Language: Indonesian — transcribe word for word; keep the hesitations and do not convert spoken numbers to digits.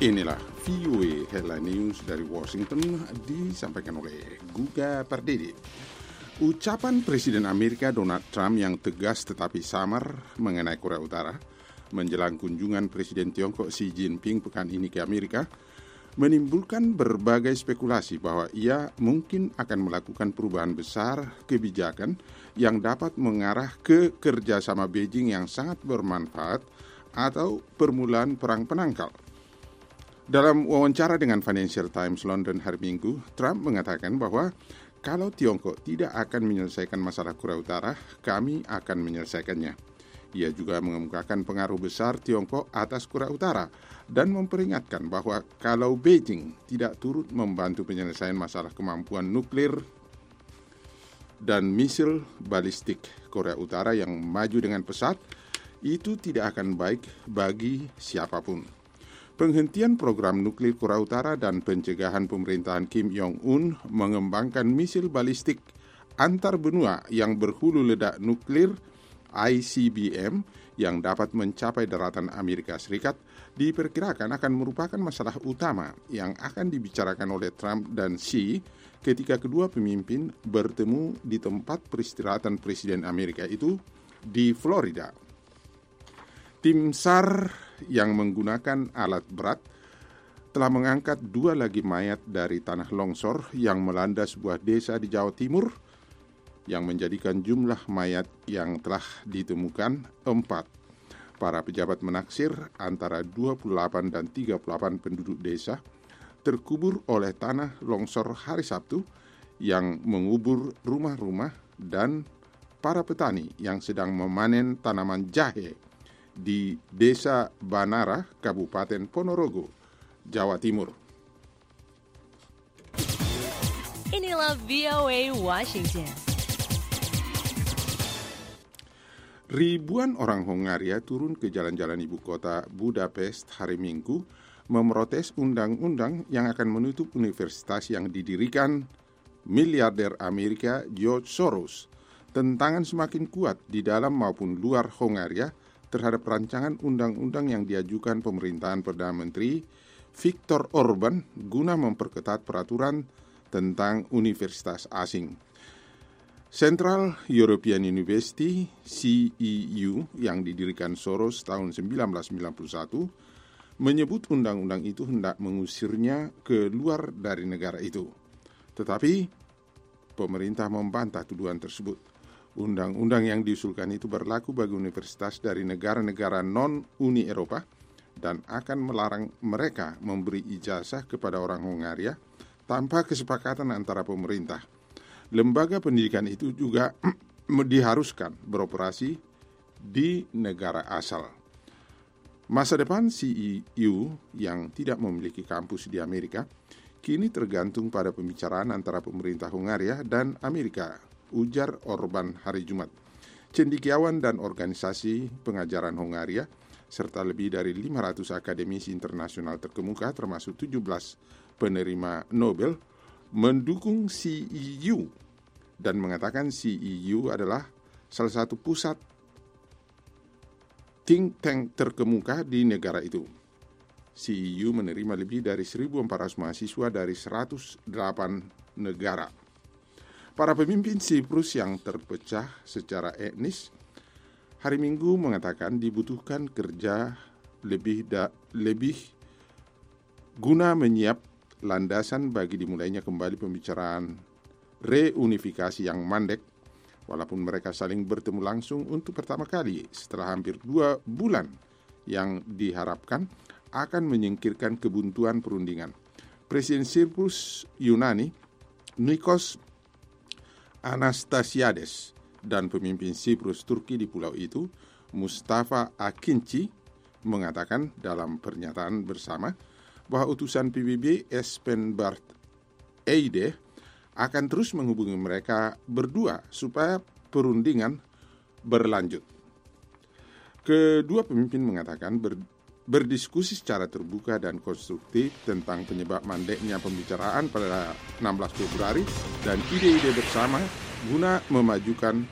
Inilah V O A Headline News dari Washington disampaikan oleh Guga Pardede. Ucapan Presiden Amerika Donald Trump yang tegas tetapi samar mengenai Korea Utara menjelang kunjungan Presiden Tiongkok Xi Jinping pekan ini ke Amerika menimbulkan berbagai spekulasi bahwa ia mungkin akan melakukan perubahan besar kebijakan yang dapat mengarah ke kerjasama Beijing yang sangat bermanfaat atau permulaan perang penangkal. Dalam wawancara dengan Financial Times London hari Minggu, Trump mengatakan bahwa kalau Tiongkok tidak akan menyelesaikan masalah Korea Utara, kami akan menyelesaikannya. Ia juga mengemukakan pengaruh besar Tiongkok atas Korea Utara dan memperingatkan bahwa kalau Beijing tidak turut membantu penyelesaian masalah kemampuan nuklir dan misil balistik Korea Utara yang maju dengan pesat, itu tidak akan baik bagi siapapun. Penghentian program nuklir Korea Utara dan pencegahan pemerintahan Kim Jong-un mengembangkan misil balistik antar benua yang berhulu ledak nuklir I C B M yang dapat mencapai daratan Amerika Serikat diperkirakan akan merupakan masalah utama yang akan dibicarakan oleh Trump dan Xi ketika kedua pemimpin bertemu di tempat peristirahatan Presiden Amerika itu di Florida. Tim S A R yang menggunakan alat berat telah mengangkat dua lagi mayat dari tanah longsor yang melanda sebuah desa di Jawa Timur yang menjadikan jumlah mayat yang telah ditemukan empat. Para pejabat menaksir antara dua puluh delapan dan tiga puluh delapan penduduk desa terkubur oleh tanah longsor hari Sabtu yang mengubur rumah-rumah dan para petani yang sedang memanen tanaman jahe di Desa Banara, Kabupaten Ponorogo, Jawa Timur. Inilah V O A Washington. Ribuan orang Hongaria turun ke jalan-jalan ibu kota Budapest hari Minggu memprotes undang-undang yang akan menutup universitas yang didirikan miliarder Amerika George Soros. Tentangan semakin kuat di dalam maupun luar Hongaria terhadap rancangan undang-undang yang diajukan pemerintahan Perdana Menteri Viktor Orban guna memperketat peraturan tentang universitas asing. Central European University C E U yang didirikan Soros tahun seribu sembilan ratus sembilan puluh satu menyebut undang-undang itu hendak mengusirnya ke luar dari negara itu. Tetapi pemerintah membantah tuduhan tersebut. Undang-undang yang diusulkan itu berlaku bagi universitas dari negara-negara non-Uni Eropa dan akan melarang mereka memberi ijazah kepada orang Hongaria tanpa kesepakatan antara pemerintah. Lembaga pendidikan itu juga diharuskan beroperasi di negara asal. Masa depan C E U yang tidak memiliki kampus di Amerika kini tergantung pada pembicaraan antara pemerintah Hongaria dan Amerika, ujar Orban hari Jumat. Cendekiawan dan organisasi pengajaran Hongaria serta lebih dari lima ratus akademisi internasional terkemuka termasuk tujuh belas penerima Nobel mendukung C E U dan mengatakan C E U adalah salah satu pusat think tank terkemuka di negara itu. C E U menerima lebih dari seribu empat ratus mahasiswa dari seratus delapan negara. Para pemimpin Siprus yang terpecah secara etnis hari Minggu mengatakan dibutuhkan kerja lebih da, lebih guna menyiap landasan bagi dimulainya kembali pembicaraan reunifikasi yang mandek, walaupun mereka saling bertemu langsung untuk pertama kali setelah hampir dua bulan yang diharapkan akan menyingkirkan kebuntuan perundingan. Presiden Siprus Yunani Nikos Anastasiades dan pemimpin Siprus Turki di pulau itu, Mustafa Akinci, mengatakan dalam pernyataan bersama bahwa utusan P B B Espen Barth Eide akan terus menghubungi mereka berdua supaya perundingan berlanjut. Kedua pemimpin mengatakan ber, berdiskusi secara terbuka dan konstruktif tentang penyebab mandeknya pembicaraan pada enam belas Februari dan ide-ide bersama guna memajukan